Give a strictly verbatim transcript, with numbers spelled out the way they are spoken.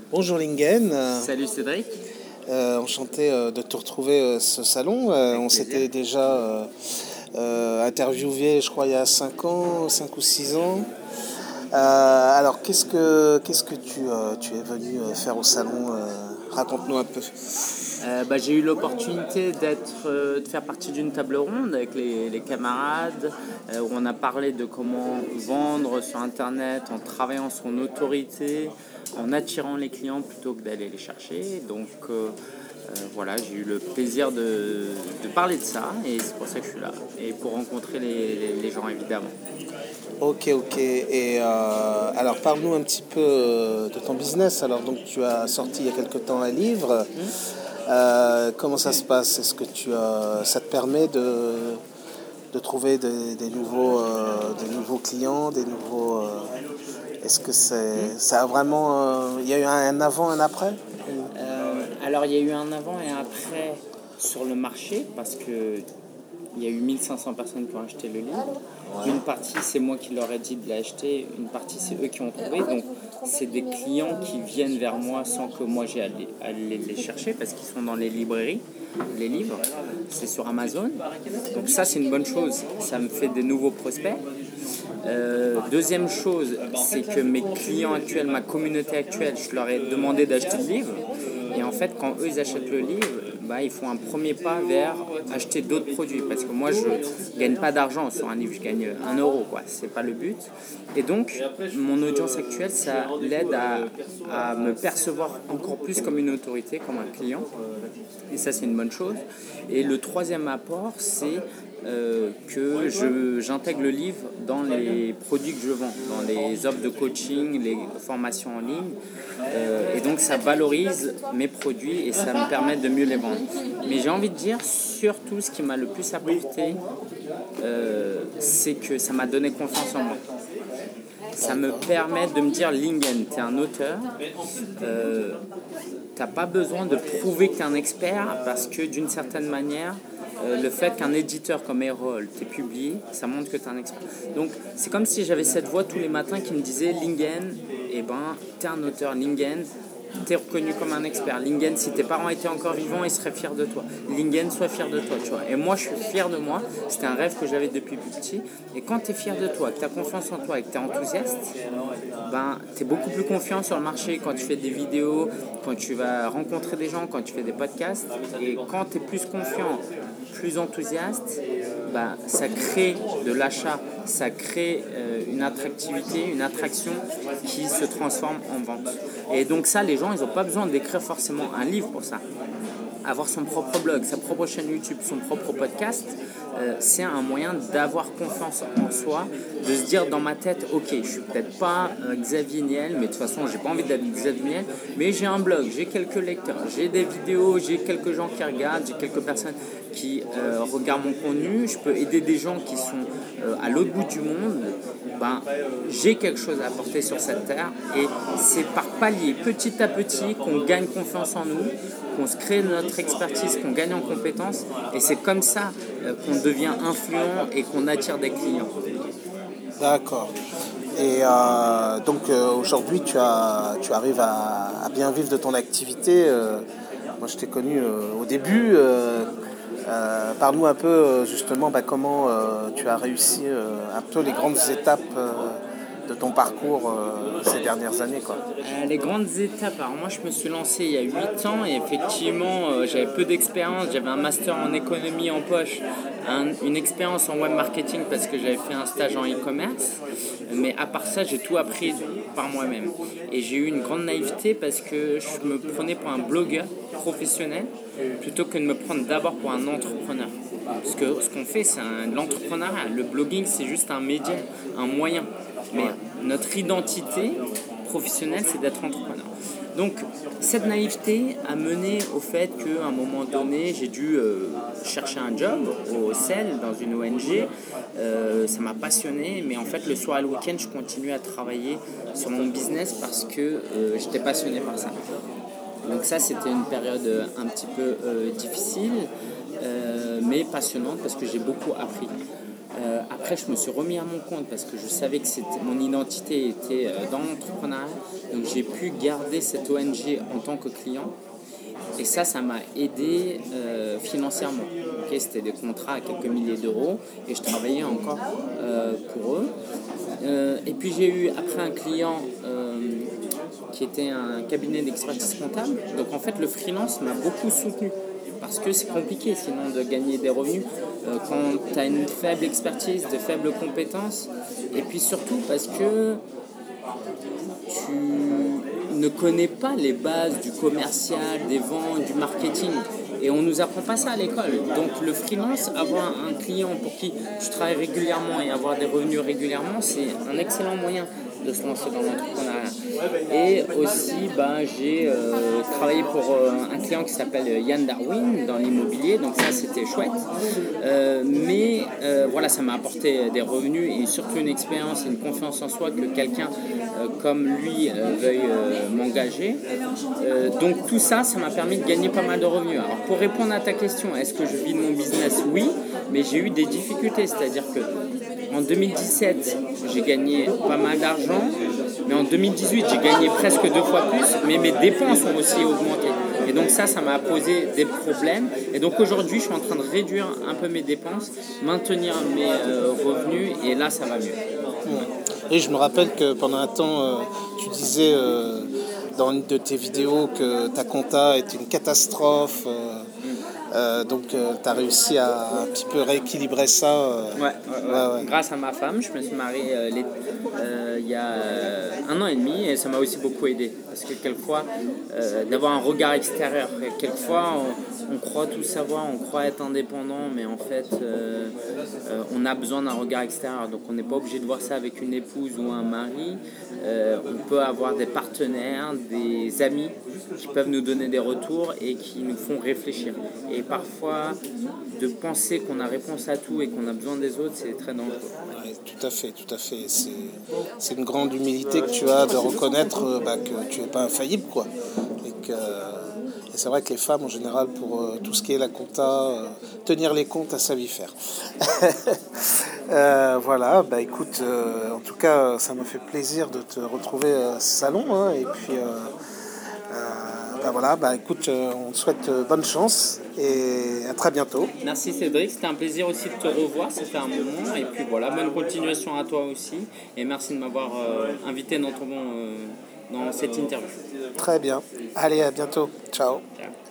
Bonjour Lingen. Salut Cédric. Euh, enchanté euh, de te retrouver euh, ce salon. Euh, on s'était déjà euh, euh, interviewé, je crois, il y a cinq ans, cinq ou six ans. Euh, alors, qu'est-ce que, qu'est-ce que tu, euh, tu es venu euh, faire au salon euh, Raconte-nous un peu. Euh, bah, j'ai eu l'opportunité d'être, euh, de faire partie d'une table ronde avec les, les camarades euh, où on a parlé de comment vendre sur Internet en travaillant son autorité, en attirant les clients plutôt que d'aller les chercher. Donc euh, euh, voilà, j'ai eu le plaisir de, de parler de ça et c'est pour ça que je suis là. Et pour rencontrer les, les, les gens évidemment. Ok, ok. Et euh, alors, parle-nous un petit peu euh, de ton business. Alors, donc, tu as sorti il y a quelque temps un livre. Mmh. Euh, comment ça se passe? Est-ce que tu as, ça te permet de, de trouver des, des nouveaux, euh, des nouveaux clients, des nouveaux. euh, est-ce que c'est, ça a vraiment, euh, il y a eu un avant, un après? Euh, alors il y a eu un avant et un après sur le marché parce que il y a eu mille cinq cents personnes qui ont acheté le livre. Ouais. Une partie, c'est moi qui leur ai dit de l'acheter. Une partie, c'est eux qui ont trouvé. Donc, c'est des clients qui viennent vers moi sans que moi j'ai à les, à les chercher parce qu'ils sont dans les librairies, les livres. C'est sur Amazon. Donc, ça, c'est une bonne chose. Ça me fait des nouveaux prospects. Euh, deuxième chose, c'est que mes clients actuels, ma communauté actuelle, je leur ai demandé d'acheter le livre. Et en fait, quand eux, ils achètent le livre, bah, ils font un premier pas vers acheter d'autres produits. Parce que moi, je ne gagne pas d'argent sur un livre, je gagne un euro, quoi. C'est pas le but. Et donc, mon audience actuelle, ça l'aide à, à me percevoir encore plus comme une autorité, comme un client. Et ça, c'est une bonne chose. Et le troisième apport, c'est Euh, que je, j'intègre le livre dans les produits que je vends, dans les offres de coaching, les formations en ligne. Euh, et donc, ça valorise mes produits et ça me permet de mieux les vendre. Mais j'ai envie de dire, surtout, ce qui m'a le plus apporté, euh, c'est que ça m'a donné confiance en moi. Ça me permet de me dire, Lingen, tu es un auteur. Euh, tu n'as pas besoin de prouver que tu es un expert parce que d'une certaine manière, euh, le fait qu'un éditeur comme Erol t'ait publié, ça montre que tu es un expert. Donc c'est comme si j'avais cette voix tous les matins qui me disait Lingen, eh ben, tu es un auteur, Lingen, tu es reconnu comme un expert. Lingen, si tes parents étaient encore vivants, ils seraient fiers de toi. Lingen, sois fier de toi, tu vois. Et moi, je suis fier de moi. C'était un rêve que j'avais depuis plus petit. Et quand tu es fier de toi, que tu as confiance en toi et que tu es enthousiaste, ben, tu es beaucoup plus confiant sur le marché quand tu fais des vidéos, quand tu vas rencontrer des gens, quand tu fais des podcasts. Et quand tu es plus confiant, plus enthousiaste, ben, ça crée de l'achat, ça crée euh, une attractivité, une attraction qui se transforme en vente. Et donc ça, les gens, ils n'ont pas besoin d'écrire forcément un livre pour ça. Avoir son propre blog, sa propre chaîne YouTube, son propre podcast, euh, c'est un moyen d'avoir confiance en soi, de se dire dans ma tête, ok, je suis peut-être pas euh, Xavier Niel, mais de toute façon, j'ai pas envie d'être Xavier Niel, mais j'ai un blog, j'ai quelques lecteurs, j'ai des vidéos, j'ai quelques gens qui regardent, j'ai quelques personnes qui euh, regardent mon contenu, je peux aider des gens qui sont euh, à l'autre bout du monde. Ben, j'ai quelque chose à apporter sur cette terre et c'est par palier, petit à petit, qu'on gagne confiance en nous, qu'on se crée notre expertise, qu'on gagne en compétences et c'est comme ça euh, qu'on devient influent et qu'on attire des clients. D'accord. Et euh, donc euh, aujourd'hui, tu, as, tu arrives à, à bien vivre de ton activité. Euh, moi, je t'ai connu euh, au début. Euh, euh, parle-nous un peu euh, justement bah, comment euh, tu as réussi euh, un peu les grandes étapes euh, de ton parcours euh, ces dernières années, quoi. Euh, les grandes étapes, alors moi je me suis lancé il y a huit ans et effectivement euh, j'avais peu d'expérience, j'avais un master en économie en poche, un, une expérience en web marketing parce que j'avais fait un stage en e-commerce, mais à part ça j'ai tout appris par moi-même. Et j'ai eu une grande naïveté parce que je me prenais pour un blogueur professionnel plutôt que de me prendre d'abord pour un entrepreneur. Parce que ce qu'on fait c'est un, l'entrepreneuriat, le blogging c'est juste un média, un moyen. Mais notre identité professionnelle, c'est d'être entrepreneur. Donc, cette naïveté a mené au fait qu'à un moment donné, j'ai dû euh, chercher un job au C E L, dans une O N G. Euh, ça m'a passionné, mais en fait, le soir et le week-end, je continuais à travailler sur mon business parce que euh, j'étais passionné par ça. Donc ça, c'était une période un petit peu euh, difficile, euh, mais passionnante parce que j'ai beaucoup appris. Euh, après, je me suis remis à mon compte parce que je savais que c'était, mon identité était euh, dans l'entrepreneuriat. Donc, j'ai pu garder cette O N G en tant que client. Et ça, ça m'a aidé euh, financièrement. Okay, c'était des contrats à quelques milliers d'euros et je travaillais encore euh, pour eux. Euh, et puis, j'ai eu après un client euh, qui était un cabinet d'expertise comptable. Donc, en fait, le freelance m'a beaucoup soutenu. Parce que c'est compliqué sinon de gagner des revenus euh, quand tu as une faible expertise, de faibles compétences. Et puis surtout parce que tu ne connais pas les bases du commercial, des ventes, du marketing. Et on ne nous apprend pas ça à l'école. Donc le freelance, avoir un client pour qui tu travailles régulièrement et avoir des revenus régulièrement, c'est un excellent moyen de se lancer dans l'entrepreneuriat. Et aussi, ben, j'ai euh, travaillé pour euh, un client qui s'appelle Yann Darwin dans l'immobilier, donc ça c'était chouette. Euh, mais euh, voilà, ça m'a apporté des revenus et surtout une expérience et une confiance en soi que quelqu'un euh, comme lui euh, veuille euh, m'engager. Euh, donc tout ça, ça m'a permis de gagner pas mal de revenus. Alors pour répondre à ta question, est-ce que je vis de mon business? Oui, mais j'ai eu des difficultés, c'est-à-dire que en deux mille dix-sept, j'ai gagné pas mal d'argent, mais en deux mille dix-huit, j'ai gagné presque deux fois plus, mais mes dépenses ont aussi augmenté. Et donc ça, ça m'a posé des problèmes. Et donc aujourd'hui, je suis en train de réduire un peu mes dépenses, maintenir mes euh, revenus, et là, ça va mieux. Et je me rappelle que pendant un temps, euh, tu disais euh, dans une de tes vidéos que ta compta était une catastrophe. Euh, Euh, donc euh, tu as réussi à un petit peu rééquilibrer ça. Euh... Ouais, ouais, ouais. Ouais, ouais. Grâce à ma femme, je me suis marié euh, les, euh, il y a euh, un an et demi et ça m'a aussi beaucoup aidé. Parce que quelquefois, euh, d'avoir un regard extérieur, quelquefois on, on croit tout savoir, on croit être indépendant, mais en fait euh, euh, on a besoin d'un regard extérieur. Donc on n'est pas obligé de voir ça avec une épouse ou un mari. Euh, on peut avoir des partenaires, des amis qui peuvent nous donner des retours et qui nous font réfléchir. Et parfois, de penser qu'on a réponse à tout et qu'on a besoin des autres, c'est très dangereux. Ouais, tout à fait, tout à fait. C'est, c'est une grande humilité que tu as de reconnaître bah, que tu n'es pas infaillible, quoi. Et, que, et c'est vrai que les femmes, en général, pour euh, tout ce qui est la compta, euh, tenir les comptes, elles savent y faire. euh, voilà, bah écoute, euh, en tout cas, ça m'a fait plaisir de te retrouver à ce salon. Hein, et puis... Euh, Ben voilà, bah écoute, euh, on te souhaite euh, bonne chance et à très bientôt. Merci Cédric, c'était un plaisir aussi de te revoir, ça fait un moment. Et puis voilà, bonne continuation à toi aussi. Et merci de m'avoir euh, invité dans, ton, euh, dans cette interview. Très bien. Allez, à bientôt. Ciao. Ciao.